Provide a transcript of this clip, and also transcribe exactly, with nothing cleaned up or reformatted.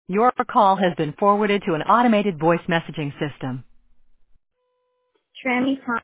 Your call has been forwarded to an automated voice messaging system. Trami